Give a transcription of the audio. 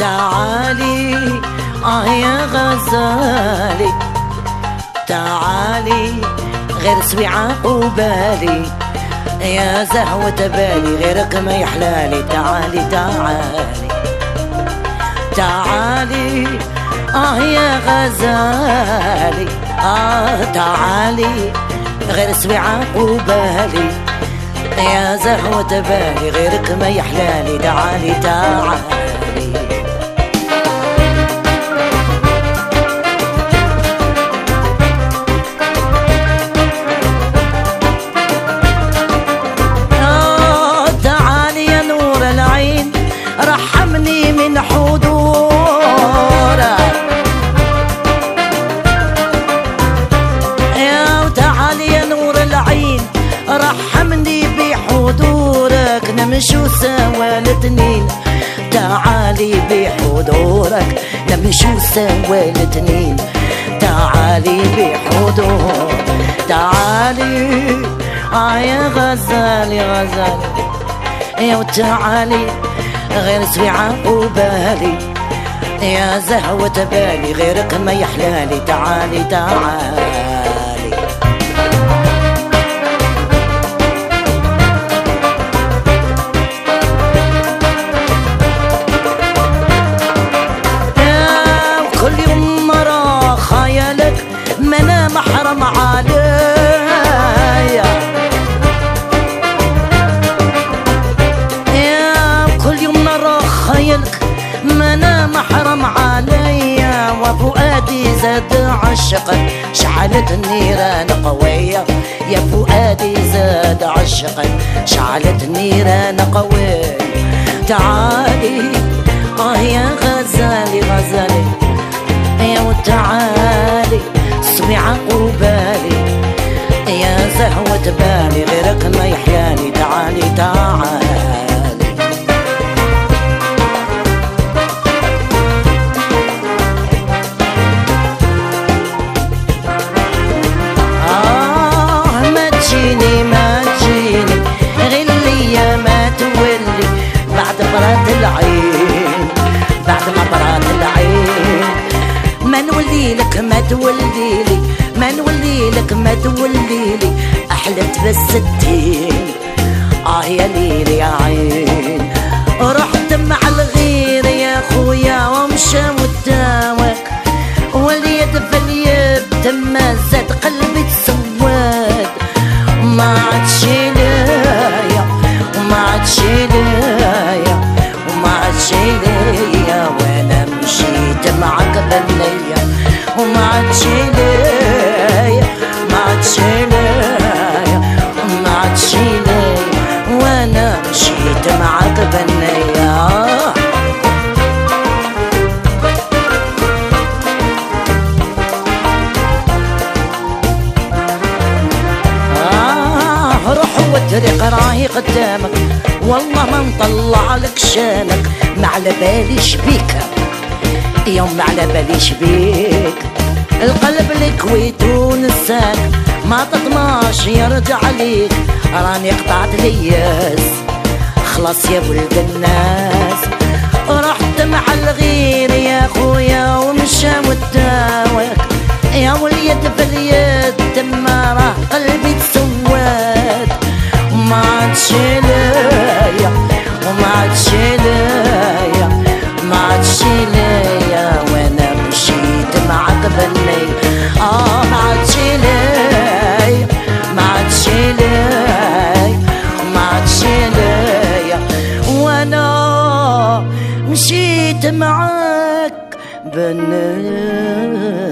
تعالي يا غزالي تعالي غير سويعة قبالي يا زهوة بالي غيرك ما يحلالي تعالي تعالي تعالي يا غزالي تعالي غير سويعة قبالي يا زهوة بالي غيرك ما يحلالي تعالي تعالي تعالي يا نور العين رحمني من حضورك تعالي يا نور العين رحمني بحضورك نمشوا سوا الاثنين تعالي بحضورك نمشوا سوا الاثنين تعالي بحضور تعالي يا غزالي غزالي يا تعالي غير سويعة قبالي يا زهوة بالي غيرك ما يحلالي تعالي تعالي كل يوم مرة خيالك ما انا محرم عليا يا كل يوم مرة خيالك ما انا محرم عليا وفؤادي زاد عشقك شعلت النيران قوية يا فؤادي زاد عشقك شعلت النيران قوية تعالي يا غزالي غزالي يا تعالي سمع قبالي يا زهوة بالي غيرك ما يحيالي تعالي تعالي ما تجيني ما تجيني غلية ما تولي بعد مرات العين بعد ما مرات العين ما نولي لك ما تولي لي ما نولي لك ما تولي لي احلت بالستين يا ليل يا عين رحت مع الغير يا خويا ومشى قدامك واليد في اليد تما زاد قلبي تسود ما عادش ليا وما عادش ليا وما عادش ليا وانا مشيت معك بنية وما عادش ليا ما عادش ليا وما عادش ليا وانا مشيت معك بنية روح والطريق راهي قدامك والله ما نطلع لك شانك ما على باليش بيك يوم ما على باليش بيك القلب لك ويتونسك ما تطماش يرجع ليك راني قطعت لياس خلاص يا ولد الناس رحت مع الغير يا خويا ومشى وداوك يا وليد في اليد تما راه قلبي تسود وما عادش ليا وما عادش ليا ما عادش ليا وانا مشيت معك بنية ما عادش ليا ما عادش ليا ما عادش ليا وانا مشيت معك بنية